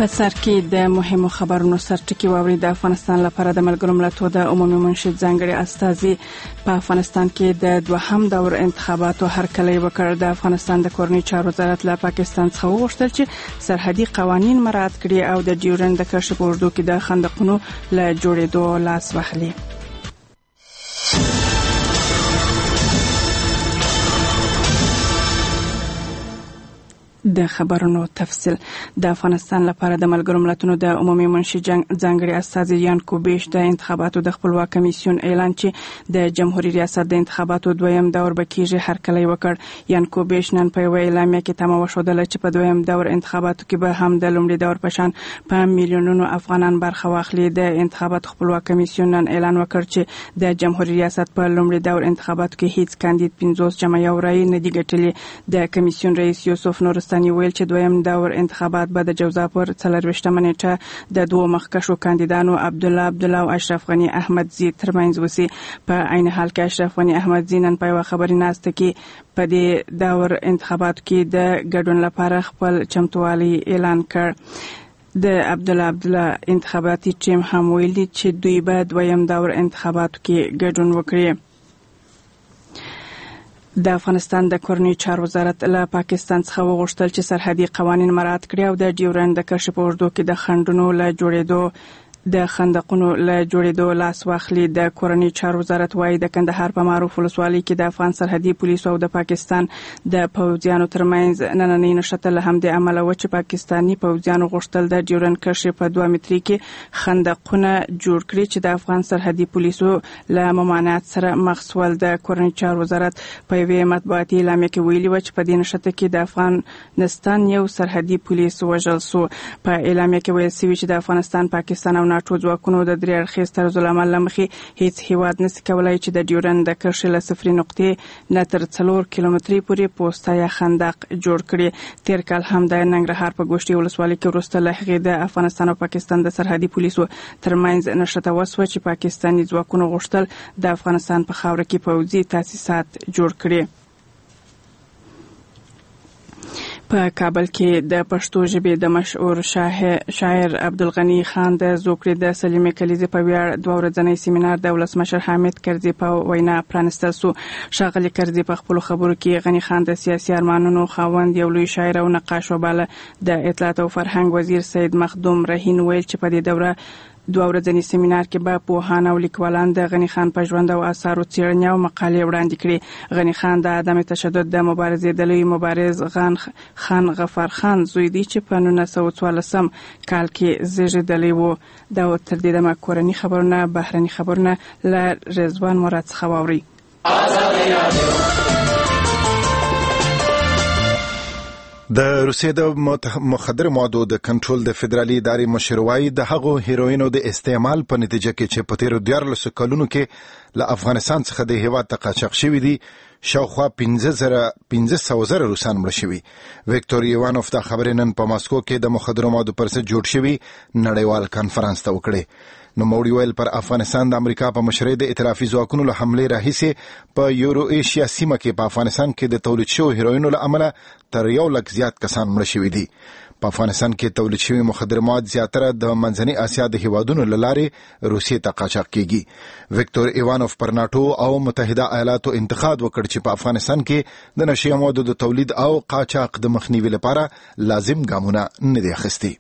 په سر کې د مهمو خبرونو سرټکی واوري. د افغانستان لپاره د ملګرو ملتونو د عمومي منشي ځانګړي استازي په افغانستان کې د دوهم دور انتخاباتو هرکلی وکړ. د افغانستان د کورنۍ چارو وزارت له پاکستان څخه وغوښتل چې سرحدي قوانين مراعات کړي او د ډیورند د کرښې په اوږدو کې د خندقونو له جوړېدو لاس واخلي. د خبرونو تفصیل. د افغانستان لپاره د ملګرو ملتونو د عمومي منشي ځانګړي استازي یان کوبیش د انتخاباتو د خپلواک کمیسیون اعلان چې د جمهوریت ریاست د انتخاباتو دویم دور به کېږي هرکلی وکړ. یان کوبیش نن په یوه اعلامیه کې تمه وښودله چې په دویم دور انتخاباتو کې به هم د لومړي دور په شان په میلیونونو افغانان برخه واخلي. د انتخاباتو خپلواک کمیسیون نن اعلان وکړ چې د جمهوریت ریاست په لومړي دور انتخاباتو کې هیڅ کاندید 50 جمع یو رای نه دی ګټلي. د کمیسیون رئیس یوسف نورستاني ویل چې دویم دور انتخابات به د جوزا پر 24 نیټه د دوه مخکښو کاندیدانو عبدالله او اشرف غنی احمدزي ترمنځ وسی. په عین حال کې اشرف غنی احمدزي نن په یوه خبري ناسته کې په دې دور انتخاباتو کې د ګډون لپاره خپل چمتووالی اعلان کړ. د عبدالله انتخاباتي ټیم هم ویلي چې دوی به دویم دور انتخاباتو کې ګډون وکړي. د افغانستان د کورنۍ چارو وزارت له پاکستان څخه وغوښتل چې سرحدي قوانين مراعات کړي او د ډیورند د کرښې په اوږدو کې د خندقونو له جوړېدو لاس واخلي. د کورنۍ چارو وزارت وايي د کندهار په معروف ولسوالۍ کې د افغان سرحدي پولیسو او د پاکستان د پوځیانو ترمنځ نننۍ نښته له همدې امله و چې پاکستاني پوځیانو غوښتل د ډیورند کرښې په 2 متري کې خندقونه جوړ کړي چې د افغان سرحدي پولیسو له ممانعت سره مخ شول. د کورنۍ چارو وزارت په یوه مطبوعاتي اعلامیه کې ویلي و چې په دې نښته کې د افغانستان یو سرحدي پولیس وژل شو. په اعلامیه کې ویل شوی چې د افغانستان، پاکستان او ناټو ځواکونو د درې اړخیز طرز العمل له مخې هیڅ هیواد نشي کولای چې د ډیورند د کرښې له صفري نقطې نه تر 4 کیلومتري پورې پوسته یا خندق جوړ کړي. تیر کال هم د ننګرهار په ګوشتي ولسوالۍ کې وروسته له هغې د افغانستان او پاکستان د سرحدي پولیسو ترمنځ نښته وسوه چې پاکستاني ځواکونو غوښتل د افغانستان په خاوره کې پوځي تاسیسات جوړ کړي. په کابل کې د پښتو ژبې د مشهور شاعر عبدالغني خان د زوکړې د سلیمې کلیزې په ویاړ 2 ورځنی سیمینار د ولسمشر حامد کرزي په وینا پرانستل شو. ښاغلي کرزي په خپلو خبرو کې غني خان د سیاسي ارمانونو خاوند، یو لوی شاعر او نقاش وباله. د اطلاعات او فرهنګ وزیر سید مخدوم رهین ویل چې په دې دوره 2 ورځنی سیمینار کې به پوهان او لیکوالان د غني خان په ژوند او آثارو څېړنې او مقالې وړاندې کړي. غني خان د عدم تشدد د مبارزې د لوی مبارز خان غفار خان زوی دی چې په 1914 کال کې زیږېدلی و. دا تر دې دمه کورني خبرونه بهرني خبرونه له رضوان مراد څخه واوري. د روسیې د مخدر موادو د کنټرول د فدرالي ادارې مشر وايي د هغو هیروینو د استعمال په نتیجه کې چې په تیرو 14 کلونو کې له افغانستان څخه د هیواد ته قاچاق شوي دي شاوخوا 1500 روسان مړه شوي. ویکتور ایوانوف دا خبرې نن په ماسکو کې د مخدر موادو پر ضد جوړ شوي نړیوال کانفرنس ته وکړې. نو موړي ویل پر افغانستان د امریکا په مشرۍ د ائتلافي ځواکونو له حملې راهیسې په یورو ایشیا سیمه کې په افغانستان کې د تولید شوو هیروینو له امله تر 1 لک زیات کسان مړه شوي دي. په افغانستان کې تولید شوي مخدر مواد زیاتره د منځنۍ اسیا د هیوادونو له لارې روسیې ته قاچاق کیږي. ویکتور ایوانوف پر ناټو او متحده ایالاتو انتقاد وکړ چې په افغانستان کې د نشه موادو د تولید او قاچاق د مخنیوي لپاره لازم ګامونه نه دي اخیستي.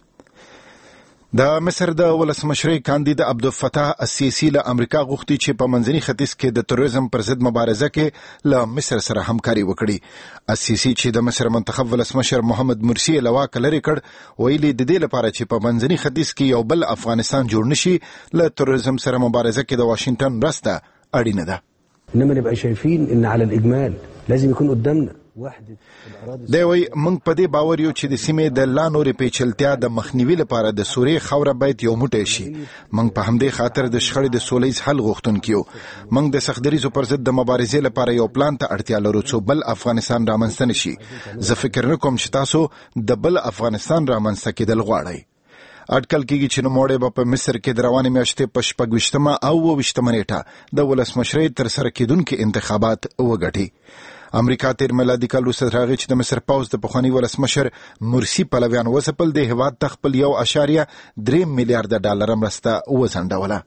د مصر د ولسمشرۍ کاندید عبدالفتاح السیسی له امریکا غوښتي چې په منځني ختیځ کې د تروریزم پر ضد مبارزه کې له مصر سره همکاري وکړي. السیسی چې د مصر منتخب ولسمشر محمد مرسی له واکه لرې کړ ویلي د دې لپاره چې په منځني ختیځ کې یو بل افغانستان جوړ نشي له تروریزم سره مبارزه کې د واشنگټن مرسته اړینه ده. انما نبقى شايفين ان على الاجمال لازم يكون قدامنا دی وی موږ په دې باور یو چې د سیمې د لا نورې پیچلتیا د مخنیوي لپاره د سوریې خاوره باید یو موټی شي. موږ په همدې خاطر د شخړې د سولیز حل غوښتونکي یو. موږ د سختدریزو پر ضد د مبارزې لپاره یو پلان ته اړتیا لرو څو بل افغانستان رامنځته نشي. زه فکر نه کوم چې تاسو د بل افغانستان رامنځته کېدل غواړئ. اټکل کېږي چې نوموړی به په مصر کې د روانې میاشتې په 26 او 28 نیټه د ولسمشرۍ ترسره کېدونکي انتخابات وګټي. امریکا تیر میلادي کال وروسته تر هغې چې د مصر پوځ د پخواني ولسمشر مرسي پلویان وځپل، د هېواد ته خپل 1.3 میلیارډ ډالر مرسته وځنډوله.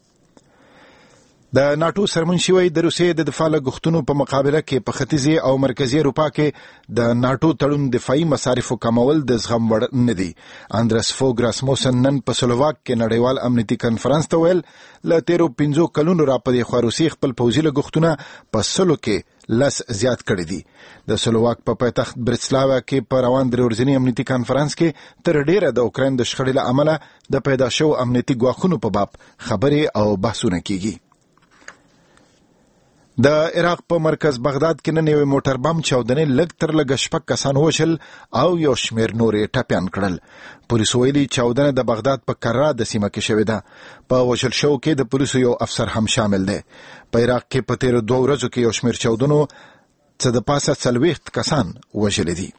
د ناټو سرمن شوی د روسیې د دفاع لګښتونو په مقابله کې په ختیځي او مرکزي اروپا کې د ناټو تړون دفاعي مصارفو کمول د زغم وړ نه دي. اندرس فوګ راسموسن نن په سلوواک کې نړیوال امنیتي کنفرانس ته ویل له تیرو 5 کلونو را په خوا روسیې خپل پوځي لګښتونه په 100 کې لس زیات کړی دي. د سلوواک په پایتخت برتسلاوا کې په روان 3 ورځني امنیتي کانفرنس کې تر ډیره د اوکراین د شخړې له امله د پیدا شو امنیتي ګواښونو په باب خبرې او بحثونه کیږي. د عراق په مرکز بغداد کې نن یو موټر بم چاودنې لږ تر لږه 6 کسان وژل او یو شمېر نورې ټپیان کړل. پولیسو ویلي چاودنه د بغداد په کرا د سیمه کې شوې ده. په وژل شو کې د پولیسو یو افسر هم شامل دی. په عراق کې په تیرو 2 ورځو کې یو شمېر چاودنو څه د پاسه 40 کسان وژل دي.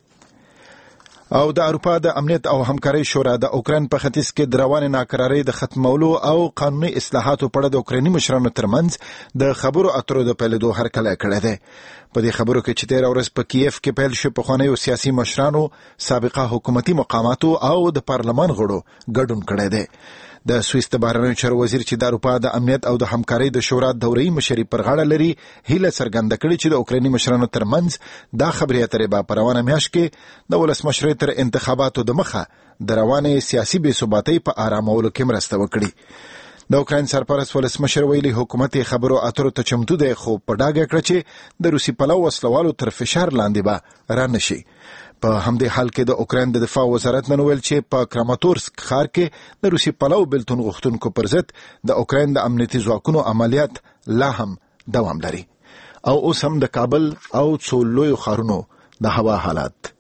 او د اروپا د امنیت او همکارۍ شورا د اوکراین په ختیځ کې د روانې ناکرارۍ د ختمولو او قانوني اصلاحاتو په اړه د اوکرایني مشرانو ترمنځ د خبرو اترو د پیلېدو هرکلی کړی دی. په دې خبرو کې چې تېره ورځ په کیف کې پیل شو، پخوانیو سیاسي مشرانو، سابقه حکومتي مقاماتو او د پارلمان غړو ګډون کړی دی. د سویس د بهرنیو چارو وزیر چې د اروپا د امنیت او د همکارۍ د شورا دوري مشري پر غاړه لري، هیله څرګنده کړې چې د اوکرایني مشرانو ترمنځ دا خبرې اترې به په روانه میاشت کې د ولسمشرۍ تر انتخاباتو د مخه د روانې سیاسي بې ثباتۍ په آرامولو کې مرسته وکړي. د اوکراین سرپرست ولسمشر ویلي حکومت خبرو اترو ته چمتو دی، خو په ډاګه کړه چې د روسي پلو وسلوالو تر فشار لاندې به رانشي. په همدې حال کې د اوکراین د دفاع وزارت نن ویل چې په کراماتورسک ښار کې د روسي پلو بلتون غوښتونکو پر ضد د اوکراین د امنیتي ځواکونو عملیات لا هم دوام لري. او اوس هم د کابل او څو لویو ښارونو د هوا حالات.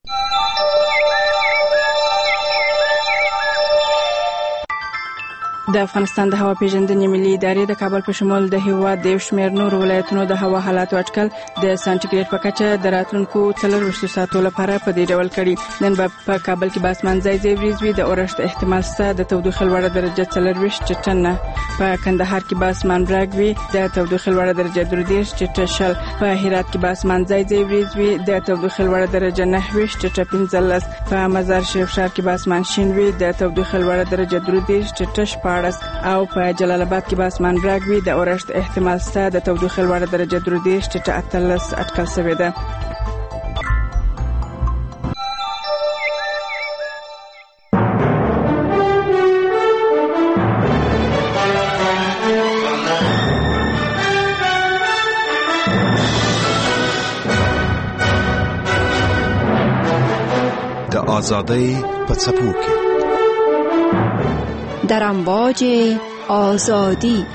د افغانستان د هوا پیژندنې ملي ادارې د کابل په شمول د هیواد د شمېر نور ولایتونو د هوا حالاتو اټکل د سانټیګریډ په کچه د راتلونکو 24 ساعتو لپاره په دې ډول کړي. نن په کابل کې به اسمان ځای ځای وریځ وي، د اورښت احتمال شته، د تودوخې لوړه درجه 24 چټنه. په کندهار کې به اسمان براګ وي، د تودوخې لوړه درجه 30 چټه شل. په هرات کې به اسمان ځای ځای وریځ وي، د تودوخې لوړه درجه 29 چټه 15. په مزار شریف ښار کې به اسمان شین وي، د تودوخې لوړه درجه 30 چټه 14. او په جلال آباد کې به اسمان براګ وي، د اورښت احتمال شته، د تودوخې لوړه درجه 30 چټه 18 اټکل شوې ده. د آزادۍ په څپو کې در امواج آزادی.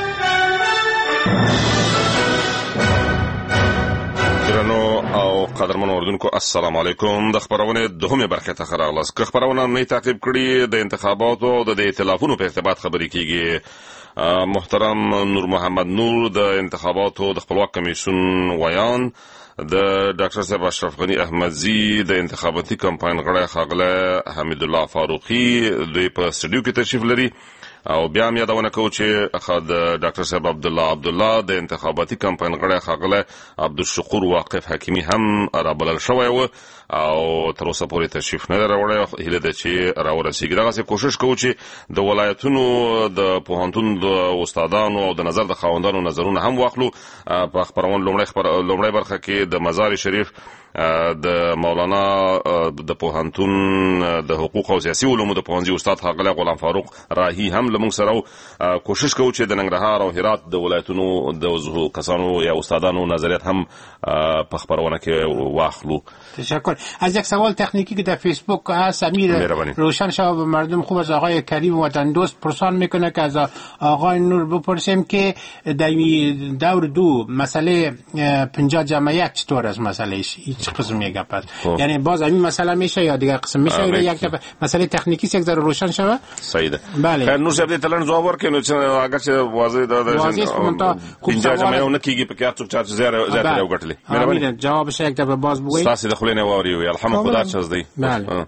درنو او قدرمنو اوریدونکو السلام علیکم. د خبرونې دوهمه برخه ته راغلاست. که خبرونه نه تعقیب کړي د انتخاباتو او د ائتلافونو په ارتباط خبرې کیږي. محترم نور محمد نور د انتخاباتو د خپلواک کمیسیون ویان، د ډاکټر صاحب اشرف غنی احمدزی د انتخاباتي کمپاین غړی ښاغلی حمید الله فاروقي دوی په سټوډیو کې تشریف لري. او بیا هم یادونه کوو چې د ډاکټر صاحب عبدالله د انتخاباتي کمپاین غړی ښاغلی عبدالشکور واقف حکیمي هم رابلل شوی و او تر اوسه پورې تشریف نه دی راوړی. هیله ده چې راورسیږي. دغسې کوشش کوو چې د ولایتونو د پوهنتون د استادانو او د نظر د خاوندانو نظرونه هم واخلو. په خپرون لومړی برخه کې د مزار شریف د مولانا د پوهنتون د حقوق او سیاسي علومو د پوهنځي استاد ښاغلی غلام فاروق راهي هم له موږ سره کوشش کوو چې د ننګرهار او هرات د ولایتونو د کسانو یا استادانو نظریات هم په خپرونه کې واخلو. تشکر. از یک سوال تکنیکی که در فیسبوک هست امیر روشن شب مردم خوب از آقای کریم وطن دوست پرسان میکنه که از آقای نور بپرسیم که در دور دو مسئله 50 جمع 1 چطور است مسئلهش؟ هیچ قسم میگه پس یعنی باز همین مسئله میشه یا دیگه قسم میشه یا یک مسئله تکنیکی یک ذره روشن شوه؟ صحیح ده. بله. خیر نور صاحب دې تلن جواب ورکړي چې اگر چې واضح ده 50 جمع یو نه کیږي په کې څوک چا زیات راوګټلې. مهرباني جوابش یک دفعه باز بگویید. تاسو د خلینو واوري الحمد خدا چاز دی. بله.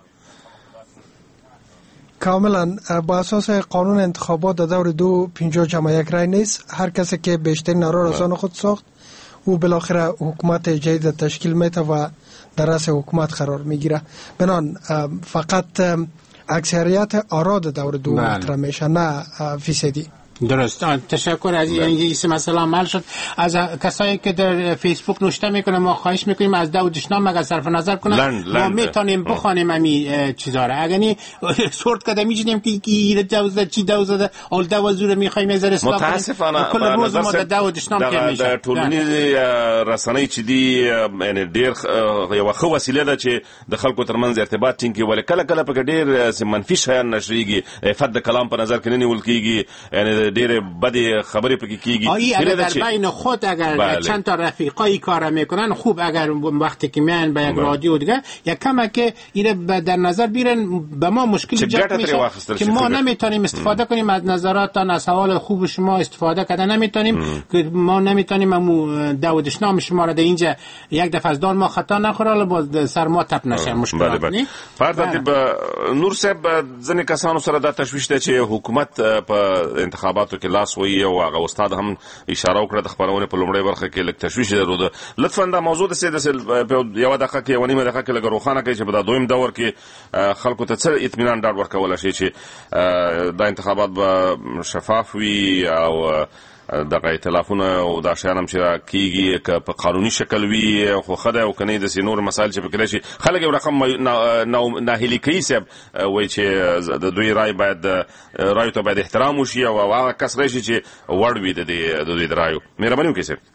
کاملا با اساس قانون انتخابات در دور 2 50 جمع 1 رای نیست. هر کسی که بیشترین آرا را از آن خود ساخت او بالاخره حکومت جدید تشکیل میده و در رأس حکومت قرار میگیره. بنان فقط اکثریت آرا دور دوم مطرح میشه، نه فیصدی. درست. تشکر از این مسئله عمل شد. از کسایی که در فیسبوک نوشته میکنه ما خواهش میکنیم از داودشنام اگر صرف نظر کنن ما میتونیم بخوانیم امی چیزا را. اگر نی سورت کده میجنیم که این دوزده چی دوزده اول دوزده میخوایم از اصلاح کنیم. متاسفانه کل روز ما در داودشنام که میشه. در طولنی رسانه‌ای چې دی یعنی ډیر یو ښه وسیله ده چې د خلکو ترمنځ ارتباط ټینګي، ولې کله کله په ډیر منفي شیان نشریږي، عفت د کلام په نظر کې نه نیول کیږي، یعنی ډېر بدی خبرې پکې کیږي. اگر در بین خود اگر چند تا رفیقایی کار میکنن خوب، اگر وقتی که میان به یک رادیو دیگه یک کمه که اینو در نظر بیرن به ما مشکل ایجاد میشه که ما نمیتونیم استفاده کنیم از نظراتتان، از سوال خوب شما استفاده کردن نمیتونیم، که ما نمیتونیم داودشنام شما را در اینجا یک دفعه از دان ما خطا نخوره باز سر ما تپ نشه مشکلات نی. فرض نور صاحب ځنې کسانو سره دا تشویش ده چې حکومت په انتخاباتو کې لاس وهي او هغه استاد هم اشاره وکړه د خبرونه په لومړۍ برخه کې لږ تشویش درلوده. لطفا دا موضوع د یوه دقیقه کې یوه نیمه دقیقه کې لږ روښانه کړئ چې په دا دویم دور کې خلکو ته څه اطمینان ډاډ ورکولی شي چې دا انتخابات به شفاف وي او دغه ائتلافونه او دا شیان هم چې کیږي که په قانوني شکل وي خو ښه ده، او که نه داسې نور مسایل چې پکې راشي خلک یو رقم ناهیلي کوي. صاحب وایي چې د دوی رایو ته باید احترام وشي او هغه کس راشي چې وړ وي د دوی د رایو. مهرباني وکړئ صاحب.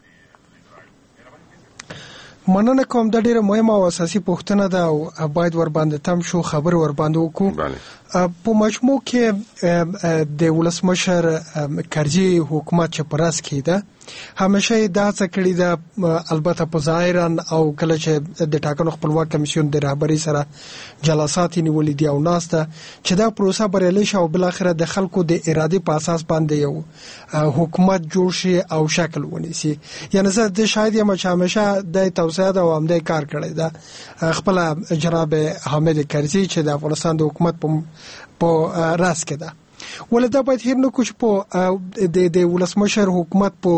مننه کوم، دا ډیره مهمه او اساسي پوښتنه ده او باید ور باندې تم شو خبر ور باندې وکړو. په مجموع کې د ولسمشر کرزي حکومت چې پراس کېده همیشه دا څه کړی ده، البته په ظاهرا او کله چې د ټاکنو خپلواک کمیسیون د رهبری سره جلسات نیولې دي او ناسته چې دا پروسه بریالۍ شي او بل اخر د خلکو د اراده په اساس باندې یو حکومت جوړ شي او شکل ونیسي. یعنی زه د شاید یم چې همیشه د توسعه او هم د کار کړی ده خپل جناب حامد کرزي چې د افغانستان د حکومت په راس کې ده. ولدا باید هیر نکو چې په د ولسمشر حکومت په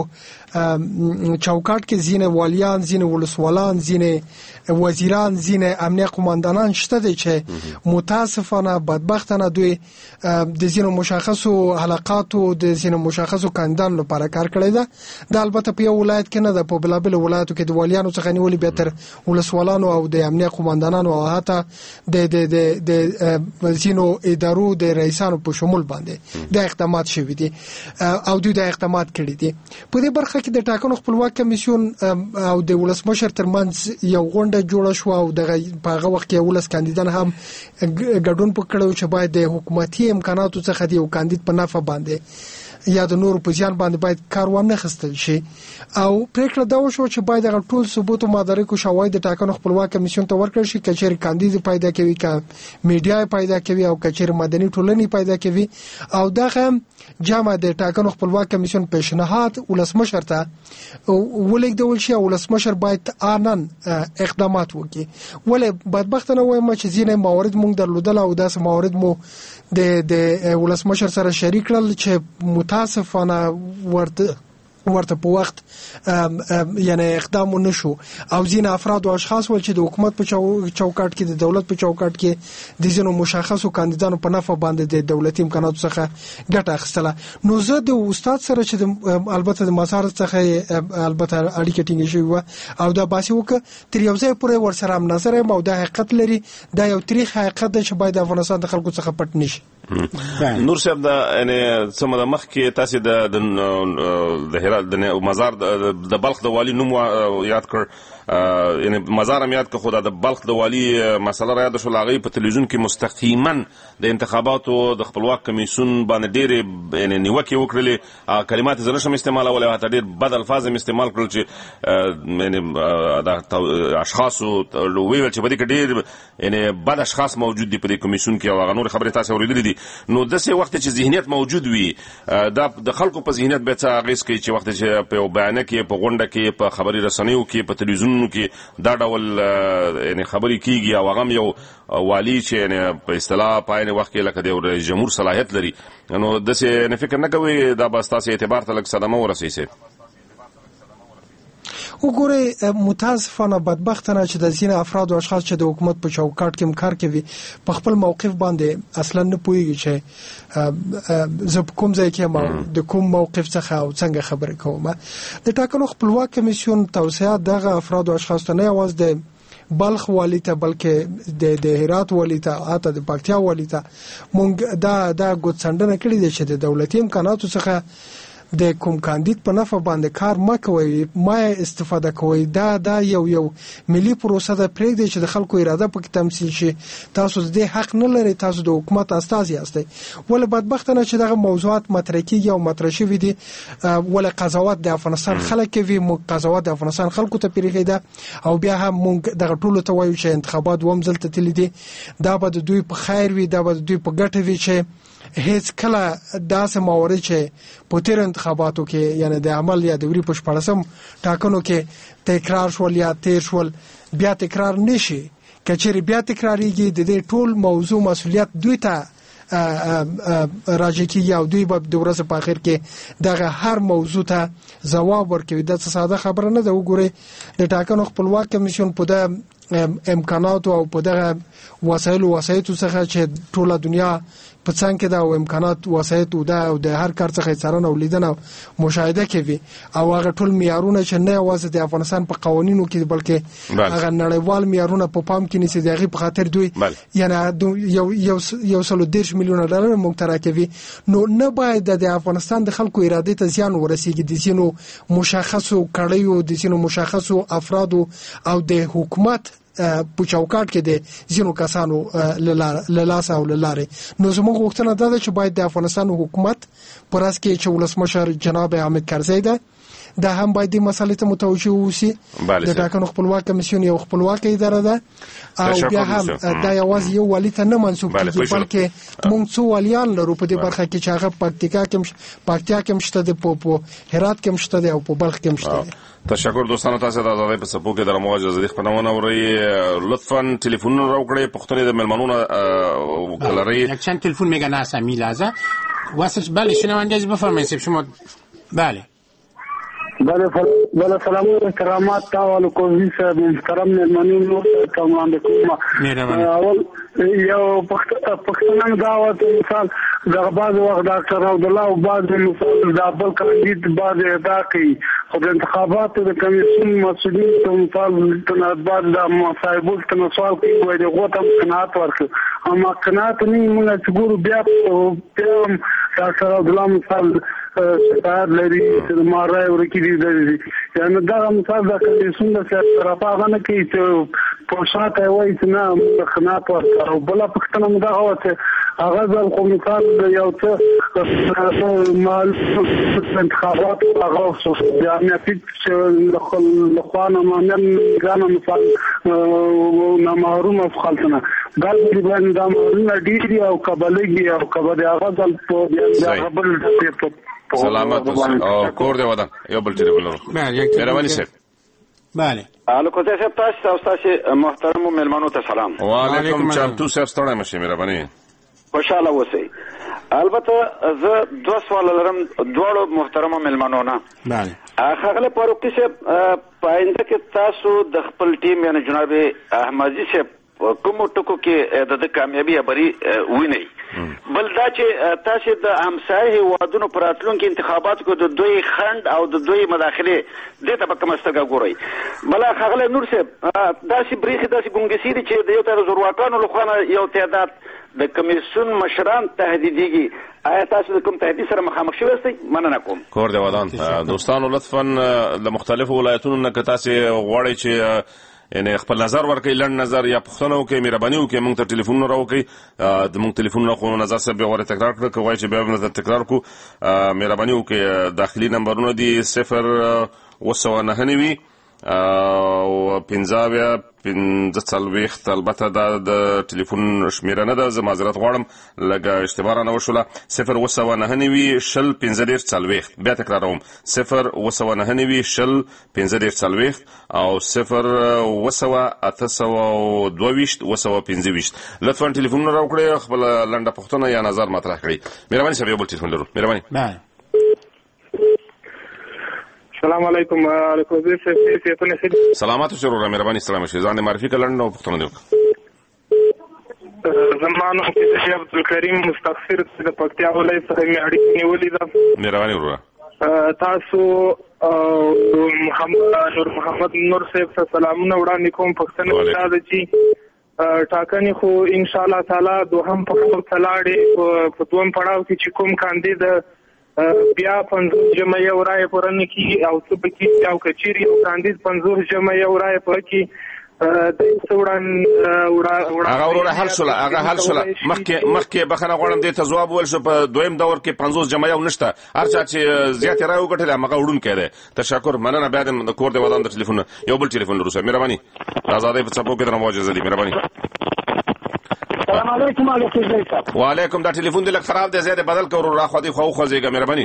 چوکاټ کې ځینې والیان، ځینې ولسوالان، ځینې وزیران، ځینې امنیه قوماندانان شته دي چې متاسفانه بدبختانه دوی د ځینو مشخصو حلقاتو د ځینو مشخصو کاندیدانو لپاره کار کړی ده. دا البته په یو ولایت کې نه ده، په بلابل ولایتو کې د والیانو څخه نیولې بیا تر ولسوالانو او د امنیه قوماندانانو او حتی د ځینو ادارو د رئیسانو په شمول باندې د اقدامات شوي دي او دوی د اقدامات کړي دي. په دې برخه کې د ټاکنو خپلواک کمیسیون او د ولسمشر ترمنځ یو غونډه جوړه شو او دغه په هغه وخت کې ولس کاندیدان هم ګډون وکړو چې باید د حکومتي امکاناتو څخه د یو کاندید په نفع باندې یا د نور په ځان باندې باید کار ونه خستل شي او پریکړه دا وشو چې باید هغه ټول ثبوت او مدارک او شواهد د ټاکنو خپلواک کمیسیون ته ورکړل شي، کچېر کاندید پیدا کوي، که میډیا پیدا کوي او کچېر مدني ټولنې پیدا کوي او دغه جامع د ټاکنو خپلواک کمیسیون پیشنهاد ولسمشر ته ولېږدول شي او ولسمشر باید آنن اقدامات وکړي. ولې بدبختانه وایم چې ځینې موارد مونږ درلودل او داسې موارد مو د ولسمشر سره شریک کړل چې متاسفانه ورته په وخت یعنی اقدام نشو او ځینې افراد او اشخاص ول چې د حکومت په چوکاټ کې د دولت په چوکاټ کې د ځینو مشخصو کاندیدانو په نفع باندې د دولتي امکاناتو څخه ګټه اخیستله. نو زه د استاد سره چې البته د مسار څخه البته اړیکه ټینګه شوې وه او دا باسي وکړه تر یو ځای پورې ورسره هم نظر یم او دا حقیقت لري، دا یو تاریخ حقیقت دی چې باید د افغانستان د خلکو څخه پټ نشي. نور صاحب دا یعنی څه مده مخکې تاسې د مزار د بلخ د والی نوم یاد کړ، یعنی مزار هم یاد کړ، خو د بلخ د والی مسله را یاد شول. هغوی په تلویزیون کې مستقیما د انتخاباتو د خپلواک کمیسیون باندې ډېرې یعنی نیوکې وکړلې، کلمات زه نشم استعمالولی او حتی ډېر بد الفاظ هم استعمال کړل چې یعنی د اشخاصو ویل چې په دې کې ډېر یعنی بد اشخاص موجود دي په دې کمیسیون کې او هغه نورې خبرې تاسې اورېدلې دي. نو داسې وخت چې ذهنیت موجود وي دا د خلکو په ذهنیت بیا څه اغېز کوي چې وخت چې په یو بیانیه کې، په غونډه کې، په خبري رسنیو کې، په تلویزیونونو کې دا ډول یعنی خبرې کېږي او هغه هم یو والی چې یعنی په اصطلاح په عین وخت کې لکه د یو رئیس جمهور صلاحیت لري، نو داسې یعنی فکر نه کوئ دا به ستاسې اعتبار ته لږ صدمه ورسوي؟ وګورئ متاسفانه بدبختانه چې د ځینې افراد او اشخاص چې د حکومت په چوکاټ کې کار کوي په خپل موقف باندې اصلا نه پوهیږي چې زه کوم ځای کې ما د کوم موقف څخه او څنګه خبرې کوم. د ټاکنو خپلواک کمیسیون توصیه دغه افراد او اشخاص ته نه یوازې د بلخ والی ته بلکې د هرات والی ته حتی د پکتیا والی ته مونږ دا ګوتڅنډنه کړې ده چې د دولتي امکاناتو څخه د کوم کاندید په نفع باندې کار مکوي ما استفاده کوي. دا یو ملي پروسه ده پرېږدي چې د خلکو اراده پکې تمثيل شي. تاسو د حق نه لري، تاسو د حکومت استازي یاستئ. ول بدبختانه چې دغه موضوعات مطرح کیږي او مطرح شوي دي ول قضاوت د افغانستان خلک کوي، قضاوت د افغانستان خلکو ته پیریږي ده او بیا هم مونږ دغه ټولو ته وایو چې انتخابات ومزل ته تللی دي دا به د دوی په خیر وي، دا به د دوی په ګټه وي چې هیڅ کله داسې موري چې په تیر انتخاباتو کې یعنی د عمل یا د وری په 14 ټاکنو کې تکرار شول یا تیر شول بیا تکرار نشي. کچېری بیا تکراریږي د دې ټول موضوع مسولیت دوی ته راځي کې یو دوی به د ورځې په اخر کې دغه هر موضوع ته ځواب ورکوي. د ساده خبره نه ده. وګورئ د ټاکنو خپلواک کمیسیون په د امکانات او په دغه وسایلو څخه چې ټوله دنیا په څنګه دا او امکانات وسایت او د هر کار څخه څارنه او لیدنه مشاهده کوي او هغه ټول معیارونه چې نه یوازې د افغانستان په قوانینو کې بلکې هغه نړیوال معیارونه په پام کې نیسي. دغه په خاطر دوی یعنی یو سلو 10 میلیون ډالر مقترح کوي. نو نه باید د افغانستان د خلکو اراده ته زیان ورسیږي. د سینو مشخصو کړیو د سینو مشخصو افرادو او د حکومت په چوکاټ کې د ځینو کسانو لاس او لارې. نو زموږ غوښتنه ده چې باید د افغانستان حکومت پر اس کې چې ولسمشر جناب حامد کرزی ده دا هم باید د مسلې ته متوجه اوسي. د ټاکنو خپلواک کمیسیون یو خپلواک اداره ده او بیا هم دا یوازې یو والی ته نه منسوب کیږي بلکې موږ څو والیان لرو په دې برخه کې چې هغه پکتیا کې مشته ده، په هرات کې مشته ده او په بلخ کې مشته ده. تشکر دوستانو، تاسو د آزادۍ په څپو کې د موجه زدي خبرونه اوري. لطفا تلیفونونه راوکړئ، پښتنې د ملمنونو وکلري یک چند تلفن میگن اصلا میلازه واسه. بله شنونده بفرمایید شما. بله سلام کرامات تاول کوزي صاحب محترم مهمانین نو تمام کوم اول یو پښتون دعوت مثال د بعض وخت ډاکټر عبد الله او بعض مثال د بل کاندید بعض ادا کوي خو د انتخاباتو د کمیسیون مسؤلین ته مثال تنظیمات د مصاحبو ته سوال کوي وایي دغه ته قناعت ورکړي اما قناعت نه موږ چې ګورو بیا ډاکټر عبد الله مثال شکایت لري چې ما راي ورکړي دي یعنی دا مثال د کمیسیون د طرفه نه کوي چې په شاته وایي چې نه قناعت ورکړي او بل پښتنه مده هوته هغه ځل خو مثال یو څه مال انتخابات هغه بیا نه چې لخوانه مانن ګانه مثال نه محروم of خلطنه ګل دی باندې دا مورونه ډیری او قبلګي او قبل هغه ځل په بیا بل سلامت او کور دی ودا یو بل ټلیفون لرو. مهرباني صاحب. بله الو کوزه صاحب تاسو محترم مهمانو ته سلام. وعلیکم چمتو صاحب ستړی مشه مهرباني. خوشاله اوسئ. البته زه دوه سوال لرم دواړو محترم مهمانو نه. بله خغله پاروقي صاحب پاینده کې تاسو د خپل ټیم یعنی جناب احمدی صاحب کوم ټکو کې د کامیابی خبري ویني بل دا چې تاسو د همسایه وادونو پراتلون کې انتخابات کو د دوی خند او د دوی مداخله د ته په کومستګه ګوري بل خغله نور صاحب داسې بریخي داسې ګونګسيري چې د یو تر زورواکانو لخوا یو تعداد د کمیسیون مشران تهدیديږي آیا تاسو کوم تهدید سره مخامخ شوئ استئ مننه کوم. کور دی ودان دوستانو لطفا د مختلفو ولایتونو نه کتاسي غواړي چې یعنی خپل نظر ورکړي لړ نظر یا پښتنو کې مهرباني وکړي موږ ته ټلیفون راوکړي د موږ ټلیفون خو نظر سره به ور تکرار کړو کوی چې به نظر تکرار کو مهرباني وکړي داخلي نمبرونه دي 0 او 15 البته د ټلیفون شمیره نه ده زه معذرت غواړم لکه اشتباه نه وشوله 0 شل 15 بیا تکراروم 0 15 او 0 لطفا ټلیفون راوکړئ خپل لنډه پوښتنه یا نظر مطرح کړئ. مهرباني صاحب یو بل ټلیفون لرو. مهرباني. السلام علیکم الکوزی سیتونه سید سلامات اوسه ورور مهرباني ستړی مشه ځان معرفي کړل نو پښتنه دیو زمانو کې شیخ عبدالکریم مستغفر د پکتیا ولایت سره مې اړیکې نیولې ده مهرباني ورور تاسو نور محمد نور صاحب سلامونه وړاندې کوم پښتنه ده چې ټاکنې خو ان شاء الله تعالی دوهم پښتو تلاړې په دوم پړاو کې چې کوم کاندید بیا 50 جمع یو رای پرنه کی او څه بکی او کچيري او کاندید 50 جمع یو رای پر کی د څوړان هغه ورور حل شول مخکې بخنه غوړم دې ته جواب ول شو په دویم دور کې 50 جمع یو نشته هرچا چې زیات رای وګټل هغه وډون کړي تشکر مننه بعد د کور دی ودان د ټلیفون یو بل ټلیفون روسه مهرباني آزادې په څپو کې درنه موجزه دي مهرباني السلام علیکم وعلیکم دا ټلیفون دې لک خراب دی زیاده بدل کړو را خو دې خو خوځيګه مهرباني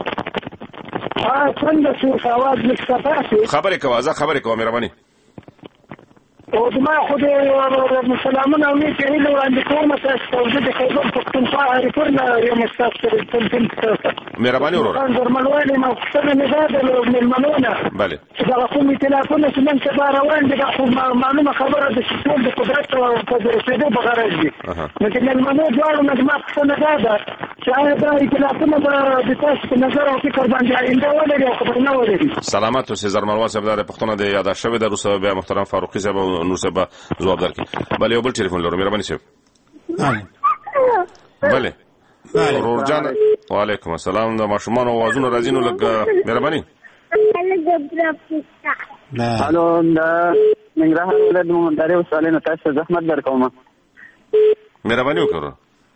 څنګه شو आवाज مستفاده خبرې کوه مهرباني او ما خود مسلمانان او نه چې له وړاندې کومه تاسو د خیبر پختونخوا ریپورټ یو مستفسر مهرباني ورور درملوالي ما څنګه نه ده من منونه bale چې دا کوم ټلیفون چې نن سبا روان دي خو معلومه خبره د ټول د قدرت او د رسیدو په غرض دي نو چې من منو جوړو مجمع څنګه ده چې دا ټلیفون د تاسو په نظر او فکر باندې آینده ولري او خبر نه ولري سلامات اوسې زرملوا صاحب د پښتون د یاد شوی د روسو بیا محترم فاروقي صاحب نور صاحب جواب درکړي بل یو بل ټلیفون لرو مهرباني صاحب بله ورور جان وعلیکم السلام د ماشومان اوازونه راځي نو لګ مهرباني الو دا ننګرهار ولایت مهنداري وساله نه تاسو زحمت درکوم مهرباني وکړه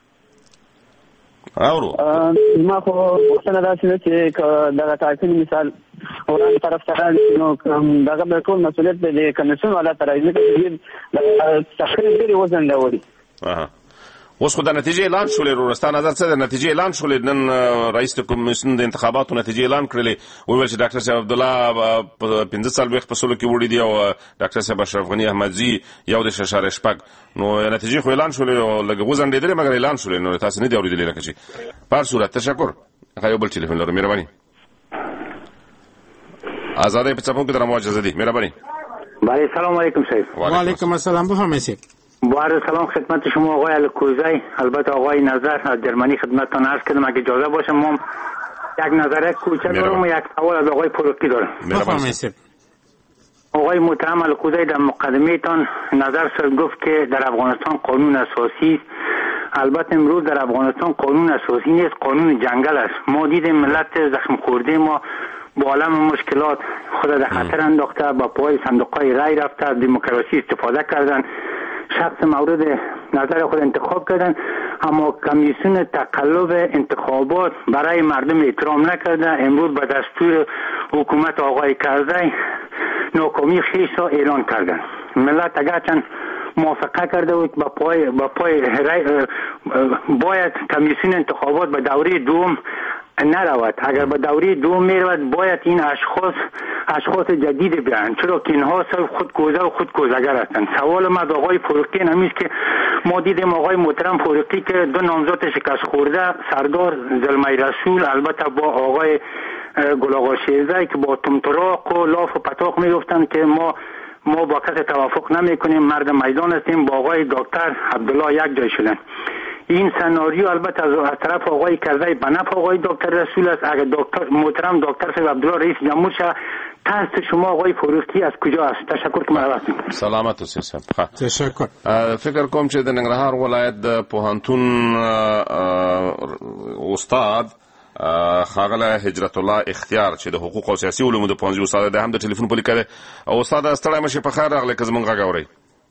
اورو ما خو څنګه داسې چې دا ټاکنې مثال اوران طرف ته نو دغه به ټول مسؤلیت د کمیسیون والا تر ایزه کې د تخریب لري وزن لوري اوس خو د نتیجې اعلان شولې ورستا نظر څه د نتیجې اعلان شولې نن رئیس کمیسیون د انتخاباتو نتیجې اعلان کړلې وویل چې ډاکټر صاحب عبد الله 15 سال وخت په سلو کې وړي دی او ډاکټر صاحب اشرف غنی احمدزي یو د ششاره شپږ نو نتیجې خو اعلان شولې او لږ وزندېدل مګر اعلان شولې نو تاسو نه دی اوریدلې لکه چې په صورت تشکر هغه یو بل ټلیفون لرو مهرباني آزادې په څپو کې درمو اجازه دي مهرباني بله سلام علیکم صاحب وعلیکم السلام بفرمایید با سلام خدمت شما آقای الکوزی البته آقای نظر از جرمنی خدمتتان عرض کردم اگه اجازه باشه ما یک نظر کوچک دارم و یک سوال از آقای فروغی دارم بفرمایید آقای محترم الکوزی در مقدمه تان نظر سر گفت که در افغانستان قانون اساسی البته امروز در افغانستان قانون اساسی نیست قانون جنگل است ما دیدیم ملت زخم خورده ما با عالم مشکلات خود در خطر انداخته با پای صندوق‌های رای رفته از دموکراسی استفاده کردن شخص مورد نظر خود انتخاب کردن اما کمیسیون تقلب انتخابات برای مردم احترام نکرده امروز به دستور حکومت آقای کرزی ناکامی خیش را اعلان کردن ملت اگرچند موافقه کرده بود با پای باید کمیسیون انتخابات به دوره دوم نرود اگر به دوره دوم میرود باید این اشخاص جدید بیان چرا که اینها خودگوزه و خودگوزگر هستند سوال ما به آقای فروغی نمیست که ما دیدیم آقای محترم فروغی که دو نامزد شکست خورده سردار زلمه رسول البته با آقای گل آقا شیرزی که با تمطراق و لاف و پتاق میگفتند که ما با کسی توافق نمی کنیم مرد میدان هستیم با آقای دکتر عبدالله یک جای شدن این سناریو البته از طرف آقای کرزی به نفع آقای دکتر رسول است اگر محترم دکتر صاحب عبدالله رئیس جمهور شد تست شما آقای فروغی از کجا است تشکر که مرا هستم سلامت اوسئ صاحب تشکر فکر کوم چې د ننګرهار ولایت د پوهنتون استاد خاغله هجرت الله اختیار چې د حقوق او سیاسي علومو د پوهنځي استاد د هم د ټلیفون په لیکره او استاد ستړی مشه په خیر راغلی که زمونږ غږ اورئ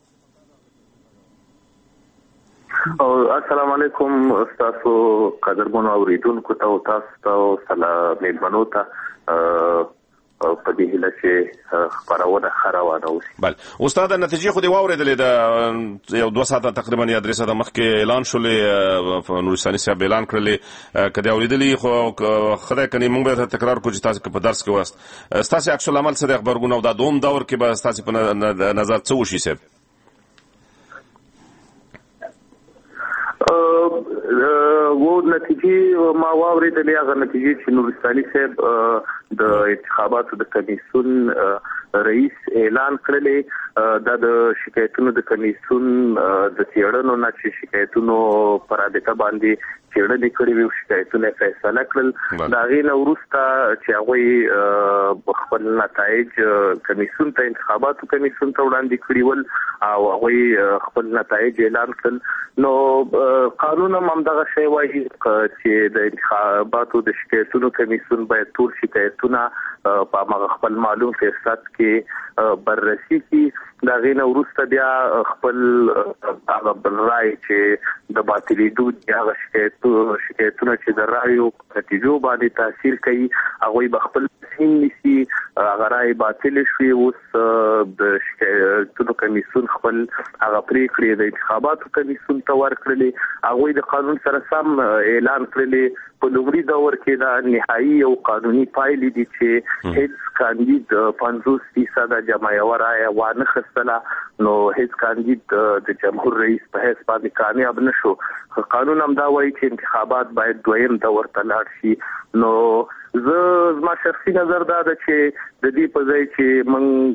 السلام علیکم تاسو قدرمنو اوریدونکو ته او تاسو ته سلام میلمنو ته په دې هیله چې خبرونه خروانه اوسي بل استاد نتیجې خو دی واوریدلې د یو 2 ساعته تقریبا یا 3 ساعته مخکې اعلان شولې نورستاني صاحب اعلان کړلې کدی اوریدلې خو خدای کني موږ به تکرار کوو چې تاسو په درس کې واست تاسو عکس العمل سره خبرګون او د دوم دور کې به تاسو په نظر څه وشي صاحب و نتیجې ما واورېدلې هغه نتیجې چې نورستاني صاحب د انتخاباتو د کمیسیون رئیس اعلان کړلې د شکایتونو د کمیسیون د څېړنو نه چې شکایتونو پر رابطه باندې څېړنې کړې وي شکایتونه فیصله کړل د هغې نه وروسته چې هغوی خپل نتایج کمیسیون ته انتخاباتو کمیسیون ته وړاندې کړي ول او هغوی خپل نتایج اعلان کړل نو قانون هم همدغه شی وایي چې د انتخاباتو د شکایتونو کمیسیون باید ټول شکایتونه په هغه خپل معلوم فیصد کې بررسي کړي د هغې نه وروسته بیا خپل هغه بل رای چې د باطلېدو دي هغه شکایتونه چې د رایو نتیجو باندې تاثیر کوي هغوی به خپل تصمیم نیسي هغه رای باطلې شوې اوس د شکایتونو کمیسیون خپل هغه پرېکړې د انتخاباتو کمیسیون ته ورکړلې هغوی د قانون سره سم اعلان کړلې په لومړي دور کې دا نهایي او قانوني پایلې دي چې هیڅ کاندید 50% جمع یوه رایه وانه خستله نو هیڅ کاندید د جمهور رئیس په حیث باندې کامیاب نشو قانون هم دا وایي چې انتخابات باید دویم دور ته لاړ شي نو زما شخصي نظر دا ده چې د دې په ځای چې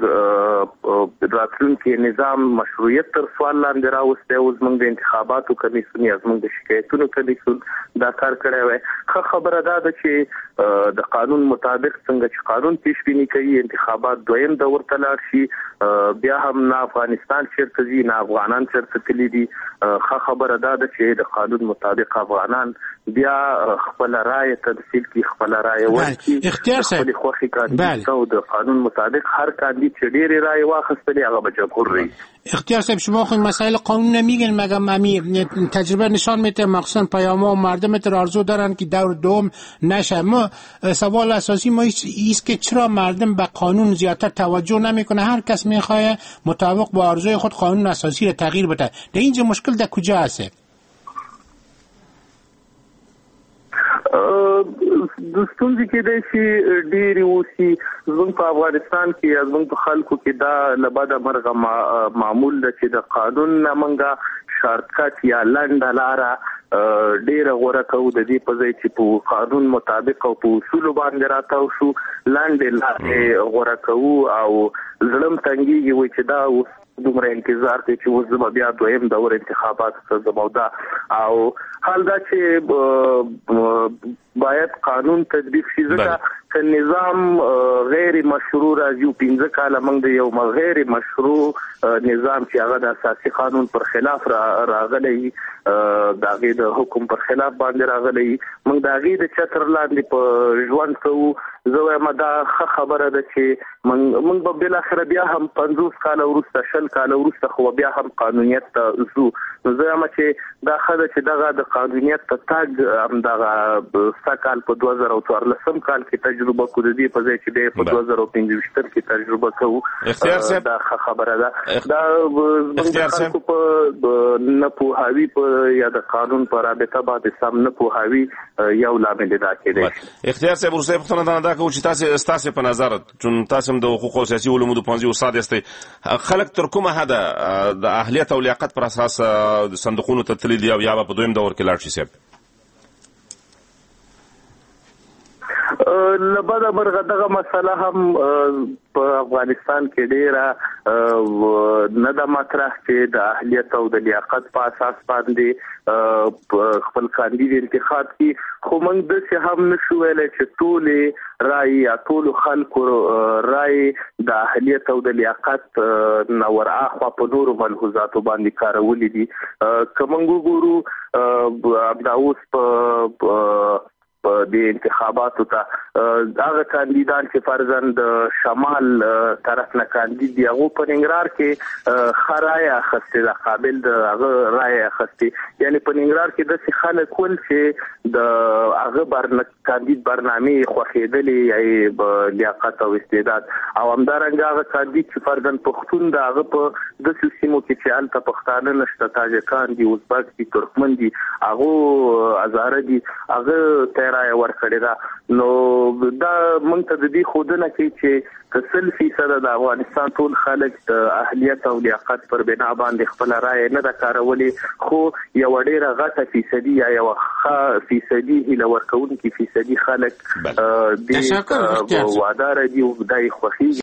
موږ راتلونکي نظام مشروعیت تر سوال لاندې راوستی اوس موږ د انتخاباتو کمیسیون یا زموږ د شکایتونو کمیسیون دا کار کړی وی ښه خبره دا ده چې د قانون مطابق څنګه چې قانون پیش بیني کوي انتخابات دویم دور ته لاړ شي بیا هم نه افغانستان چیرته ځي نه افغانان چیرته تللي دي ښه خبره دا ده چې د قانون مطابق افغانان بیا خپل رایه تمثیل کړي خپل رایه ورکړي اختیار صاحب خپل خوښې کاندید او د قانون مطابق هر کاندید چې ډېرې رایې واخیستلې هغه به جمهور رئیس اختیار صاحب شما خود مسائل قانون نمیگن مگه تجربه نشان میده مخصوصا پیام‌ها و مردم تر آرزو دارن که دور دوم نشه ما سوال اساسی ما ایست که چرا مردم به قانون زیادتر توجه نمیکنه هر کس میخواد مطابق با آرزوی خود قانون اساسی رو تغییر بده در اینجا مشکل در کجا هست د ستونزې کېدای شي ډېرې اوسي زموږ په افغانستان کې یا زموږ په خلکو کې دا له بده مرغه معمول ده چې د قانون نه موږ شارټکټ یا لنډه لاره ډېره غوره کوو د دې په ځای چې په قانون مطابق او په اصولو باندې راتاو شو لنډې لارې غوره کوو او زړه م تنګېږي وایي چې دا اوس دومره انتظار کوي چې اوس زه بیا دویم دور انتخابات ته ځم او دا او حال دا چې باید قانون تطبیق شي ځکه که نظام غیر مشروع راځي 15 کاله موږ د یو غیر مشروع نظام چې هغه د اساسي قانون پر خلاف راغلی د هغې د حکم پر خلاف باندې راغلی موږ د هغې د چتر لاندې په ژوند کوو زه وایم دا ښه خبره ده چې موږ به بالاخره بیا هم 50 کاله وروسته شل کاله وروسته خو بیا هم قانونیت ته ځو نو زه وایم چې دا ښه ده چې دغه د قانونیت ته تګ همدغه سږ کال په 2014 کال کې تجربه کړو د دې په ځای چې بیا په 2015 کې تجربه کوو دا ښه خبره ده دا زموږ خلکو په نه پوهاوي په یا د قانون په رابطه باندې سم نه پوهاوي یو لامل دا کېدی اختیار صاحب وروستی پوښتنه دا کوو چې ستاسې په نظر چون تاسو هم د حقوقو او سیاسي علومو د پوهنځي استاد یاستئ خلک تر کومه حده د اهلیت او لیاقت پر اساس صندوقونو ته تللي دي او یا به په دویم دور کې لاړ شي صاحب لبدا مرغه دغه مسله هم په افغانستان کې ډیره نه د مطرح چې د اهلیت او د لیاقت په اساس باندې خپل کاندید انتخاب کی خو موږ د څه هم نشو ویلای چې ټول رائے یا ټول خلکو رائے د اهلیت او د لیاقت نور اخوا په نورو ملحوظاتو باندې کارولې دي کوم وګورو دا اوس په د انتخاباتو ته هغه کاندیدان چې فرضاً د شمال طرف نه کاندید دي هغه په ننګرهار کې خرايه اخستې د قابل د هغه رایه اخستې یعنی په ننګرهار کې د خلک ول چې د هغه کاندید برنامه خوښېدلې یا لیاقت او استعداد او همدارنګه هغه کاندید چې فرضاً پښتون د هغه په د سیمو کې چې الته پښتانه نشته تاجکان دي ازبک دي ترکمن دي هغه هزاره دي هغه رایه ورکړې ده نو دا موږ ته د دې خودنه کوي چې 100% د افغانستان ټول خلک د اهلیت او لیاقت پر بنا باندې خپل رائے نه دا کارولي خو یو ډیره غټه فیصدي یا یو فیصدي هله ورکون کې فیصدي خلک د وادار دي او دای خوخي